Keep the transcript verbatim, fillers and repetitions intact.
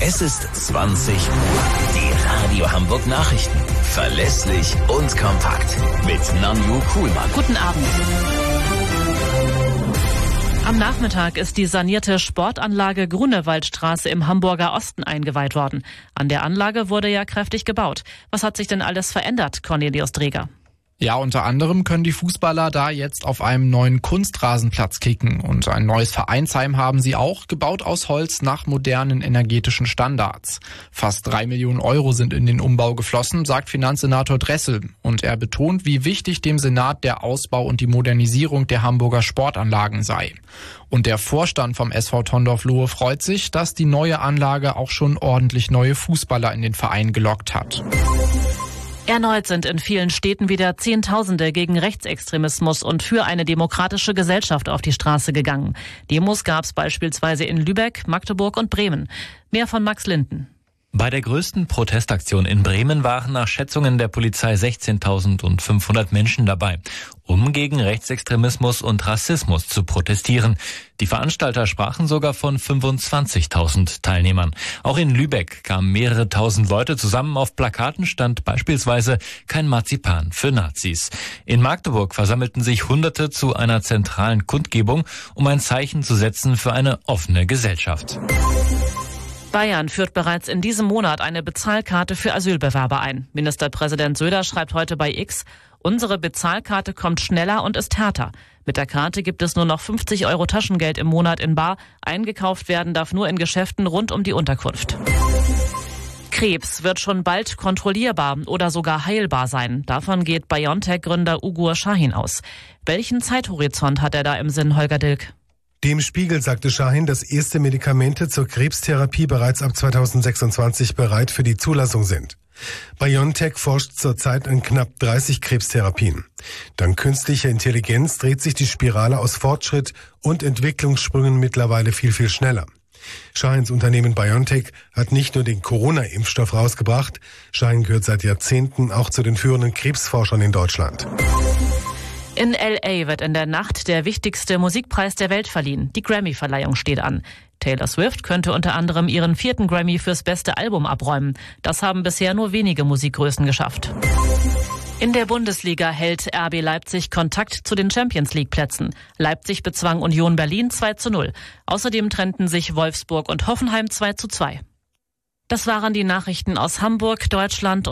Es ist zwanzig Uhr. Die Radio Hamburg Nachrichten. Verlässlich und kompakt. Mit Nanju Kuhlmann. Guten Abend. Am Nachmittag ist die sanierte Sportanlage Grunewaldstraße im Hamburger Osten eingeweiht worden. An der Anlage wurde ja kräftig gebaut. Was hat sich denn alles verändert, Cornelius Dreger? Ja, unter anderem können die Fußballer da jetzt auf einem neuen Kunstrasenplatz kicken. Und ein neues Vereinsheim haben sie auch, gebaut aus Holz nach modernen energetischen Standards. Fast drei Millionen Euro sind in den Umbau geflossen, sagt Finanzsenator Dressel. Und er betont, wie wichtig dem Senat der Ausbau und die Modernisierung der Hamburger Sportanlagen sei. Und der Vorstand vom S V Tondorf-Lohe freut sich, dass die neue Anlage auch schon ordentlich neue Fußballer in den Verein gelockt hat. Erneut sind in vielen Städten wieder Zehntausende gegen Rechtsextremismus und für eine demokratische Gesellschaft auf die Straße gegangen. Demos gab es beispielsweise in Lübeck, Magdeburg und Bremen. Mehr von Max Linden. Bei der größten Protestaktion in Bremen waren nach Schätzungen der Polizei sechzehntausendfünfhundert Menschen dabei, um gegen Rechtsextremismus und Rassismus zu protestieren. Die Veranstalter sprachen sogar von fünfundzwanzigtausend Teilnehmern. Auch in Lübeck kamen mehrere tausend Leute zusammen. Auf Plakaten stand beispielsweise kein Marzipan für Nazis. In Magdeburg versammelten sich Hunderte zu einer zentralen Kundgebung, um ein Zeichen zu setzen für eine offene Gesellschaft. Bayern führt bereits in diesem Monat eine Bezahlkarte für Asylbewerber ein. Ministerpräsident Söder schreibt heute bei X, unsere Bezahlkarte kommt schneller und ist härter. Mit der Karte gibt es nur noch fünfzig Euro Taschengeld im Monat in bar. Eingekauft werden darf nur in Geschäften rund um die Unterkunft. Krebs wird schon bald kontrollierbar oder sogar heilbar sein. Davon geht BioNTech-Gründer Ugur Sahin aus. Welchen Zeithorizont hat er da im Sinn, Holger Dilk? Dem Spiegel sagte Sahin, dass erste Medikamente zur Krebstherapie bereits ab zweitausendsechsundzwanzig bereit für die Zulassung sind. BioNTech forscht zurzeit an knapp dreißig Krebstherapien. Dank künstlicher Intelligenz dreht sich die Spirale aus Fortschritt und Entwicklungssprüngen mittlerweile viel, viel schneller. Sahins Unternehmen BioNTech hat nicht nur den Corona-Impfstoff rausgebracht, Sahin gehört seit Jahrzehnten auch zu den führenden Krebsforschern in Deutschland. In L A wird in der Nacht der wichtigste Musikpreis der Welt verliehen. Die Grammy-Verleihung steht an. Taylor Swift könnte unter anderem ihren vierten Grammy fürs beste Album abräumen. Das haben bisher nur wenige Musikgrößen geschafft. In der Bundesliga hält R B Leipzig Kontakt zu den Champions-League-Plätzen. Leipzig bezwang Union Berlin zwei zu null. Außerdem trennten sich Wolfsburg und Hoffenheim zwei zu zwei. Das waren die Nachrichten aus Hamburg, Deutschland